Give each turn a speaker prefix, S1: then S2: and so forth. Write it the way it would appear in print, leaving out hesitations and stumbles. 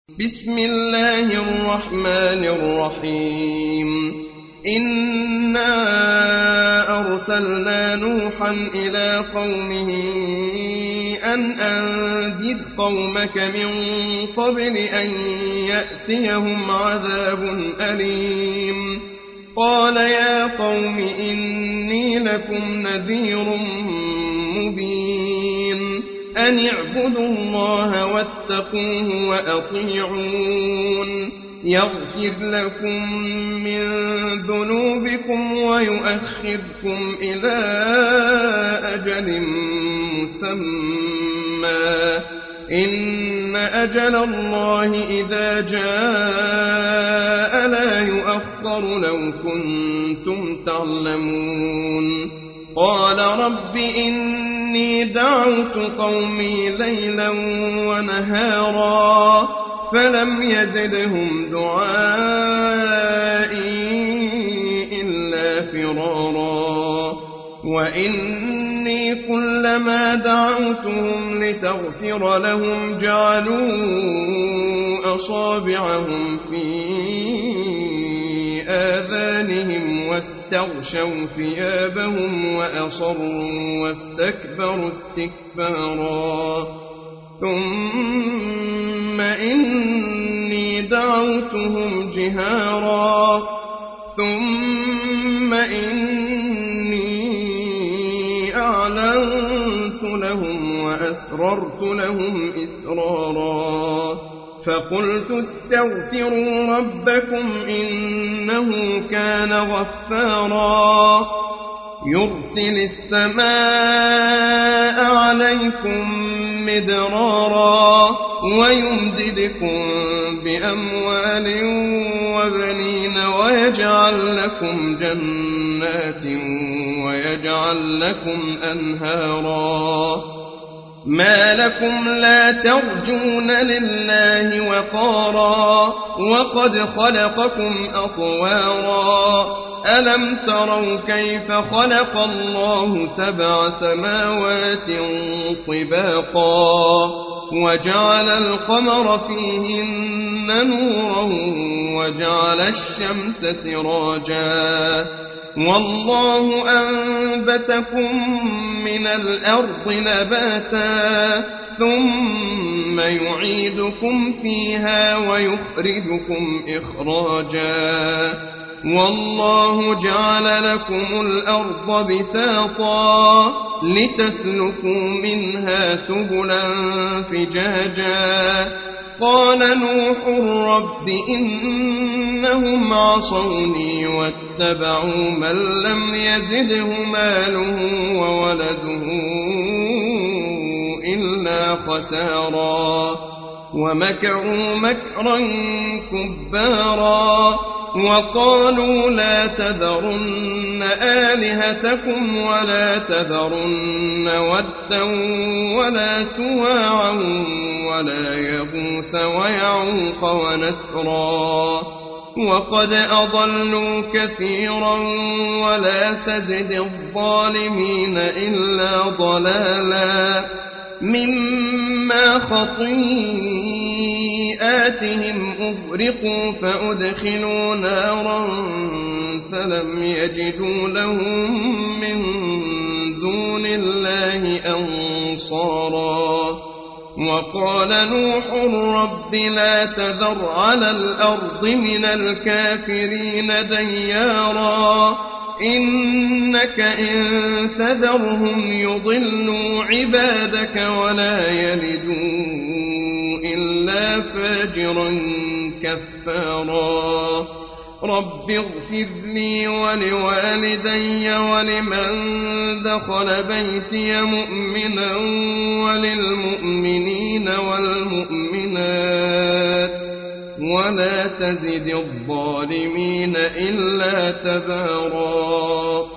S1: بسم الله الرحمن الرحيم إنا أرسلنا نوحا إلى قومه أن أنذر قومك من قبل أن يأتيهم عذاب أليم قال يا قوم إني لكم نذير مبين أن اعبدوا الله واتقوه وأطيعون يغفر لكم من ذنوبكم ويؤخركم إلى أجل مسمى إن أجل الله إذا جاء لا يؤخر لو كنتم تعلمون قال رب إني دعوت قومي ليلا ونهارا فلم يزدهم دعائي إلا فرارا وإني كلما دعوتهم لتغفر لهم جعلوا أصابعهم في آذانهم واستغشوا ثيابهم وأصروا واستكبروا استكبارا ثم إني دعوتهم جهارا ثم إني أعلنت لهم وأسررت لهم إسرارا فقلت استغفروا ربكم إنه كان غفارا يرسل السماء عليكم مدرارا ويمددكم بأموال وبنين ويجعل لكم جنات ويجعل لكم أنهارا ما لكم لا ترجون لله وقارا وقد خلقكم أطوارا ألم تروا كيف خلق الله 7 سماوات طباقا وجعل القمر فيهن نورا وجعل الشمس سراجا والله أنبتكم من الأرض نباتا ثم يعيدكم فيها ويخرجكم إخراجا والله جعل لكم الأرض بساطا لتسلكوا منها سبلا فجاجا قال نوح رب إنهم عصوني واتبعوا من لم يزده ماله وولده إلا خسارا ومكروا مكرا كبارا وقالوا لا تذرن آلهتكم ولا تذرن ودا ولا سواعا ولا يغوث ويعوق ونسرا وقد أضلوا كثيرا ولا تزد الظالمين إلا ضلالا مما خطيئاتهم أغرقوا فأدخلوا نارا فلم يجدوا لهم من دون الله أنصارا وقال نوح رب لا تذر على الأرض من الكافرين ديارا إنك إن تذرهم يضلوا عبادك ولا يلدوا إلا فاجرا كفارا رب اغفر لي ولوالدي ولمن دخل بيتي مؤمنا وللمؤمنين والمؤمنات ولا تزد الظالمين إلا تبارا